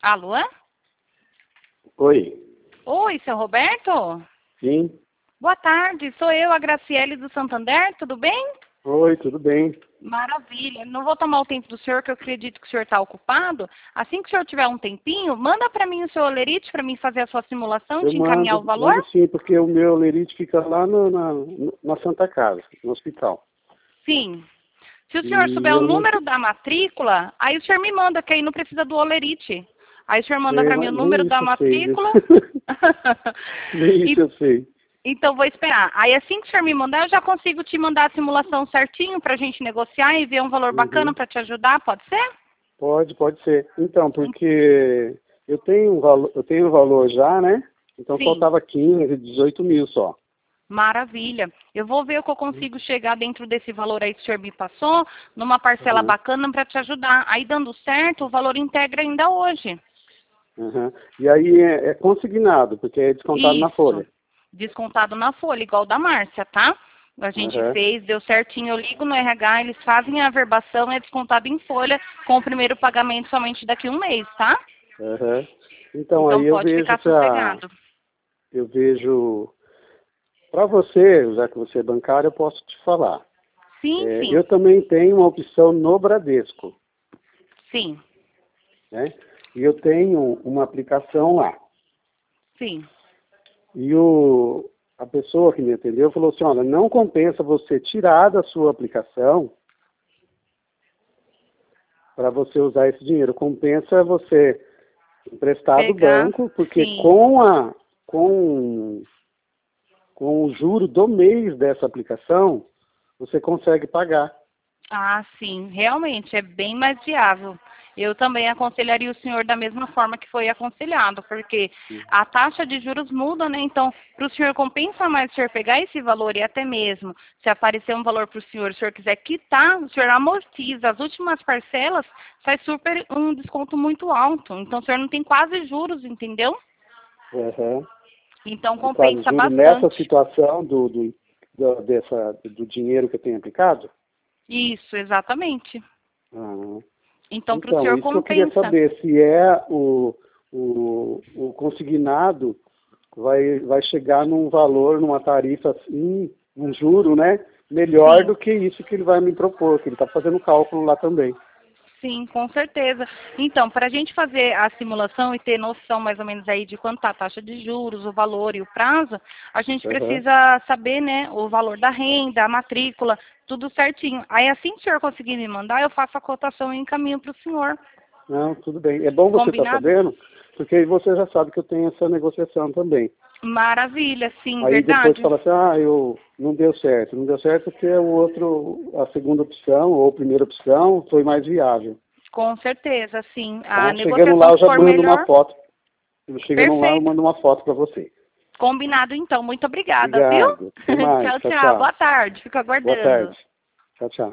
Alô? Oi. Oi, seu Roberto? Sim. Boa tarde, sou eu, a Graciele do Santander, tudo bem? Oi, tudo bem? Maravilha. Não vou tomar o tempo do senhor, que eu acredito que o senhor está ocupado. Assim que o senhor tiver um tempinho, manda para mim o seu olerite para mim fazer a sua simulação, Eu te encaminhar o valor? mando sim, porque o meu lerite fica lá na Santa Casa, no hospital. Sim. Se o senhor E souber o eu não número da matrícula, aí o senhor me manda, que aí não precisa do olerite. Aí o senhor manda sei, para mim o mas número nem da isso eu sei, viu? matrícula. Nem isso E eu sei. Então, vou esperar. Aí, assim que o senhor me mandar, eu já consigo te mandar a simulação certinho para a gente negociar e ver um valor bacana Uhum. para te ajudar, pode ser? Pode ser. Então, porque eu tenho um valor já, né? Então Sim, faltava 15, 18 mil só. maravilha. Eu vou ver o que eu consigo chegar dentro desse valor aí que o senhor me passou, numa parcela Uhum. bacana para te ajudar. Aí, dando certo, o valor integra ainda hoje. Uhum. E aí é consignado, porque é descontado na Isso. folha. Descontado na folha, igual da Márcia, tá? A gente Uhum. fez, deu certinho, eu ligo no RH, eles fazem a averbação, é descontado em folha, com o primeiro pagamento somente daqui a um mês, tá? Uhum. Então Então aí pode ficar sossegado. eu vejo, para você, já que você é bancário, eu posso te falar. Sim, Eu sim, também tenho uma opção no Bradesco, sim, né? E eu tenho uma aplicação lá. sim. E a pessoa que me atendeu falou assim, olha, não compensa você tirar da sua aplicação para você usar esse dinheiro. Compensa você emprestar do Pegar, banco, porque sim. com o juro do mês dessa aplicação, você consegue pagar. Ah, sim, realmente é bem mais viável. Eu também aconselharia o senhor da mesma forma que foi aconselhado, porque a taxa de juros muda, né? Então, para o senhor compensa mais o senhor pegar esse valor e até mesmo, se aparecer um valor para o senhor quiser quitar, o senhor amortiza. As últimas parcelas sai super um desconto muito alto. Então, o senhor não tem quase juros, entendeu? Uhum. Então, De quase compensa juro nessa bastante. situação do dinheiro que eu tenho aplicado? Isso, exatamente. Ah, Então, para o então, senhor isso que eu queria compensa. saber, se o consignado vai chegar num valor, numa tarifa assim, um juro, né, melhor Sim. do que isso que ele vai me propor, que ele está fazendo cálculo lá também. Sim, com certeza. Então, para a gente fazer a simulação e ter noção mais ou menos aí de quanto está a taxa de juros, o valor e o prazo, a gente Uhum. precisa saber, né, o valor da renda, a matrícula, tudo certinho. Aí, assim que o senhor conseguir me mandar, eu faço a cotação e encaminho para o senhor. Não, tudo bem. É bom você estar Combinado? sabendo, porque aí você já sabe que eu tenho essa negociação também. Maravilha, sim, Aí depois verdade. fala assim, eu não deu certo. Não deu certo porque a segunda opção ou a primeira opção foi mais viável. Com certeza, sim. A Tá? Chegando lá negociação eu que já for mando uma melhor, foto. Chegando lá eu perfeito. mando uma foto para você. Combinado, então. Muito obrigada, viu? Obrigado. Até mais. Tchau, Tchau, tchau. tchau. Boa tarde. Fico Boa tarde. aguardando. Tchau, tchau.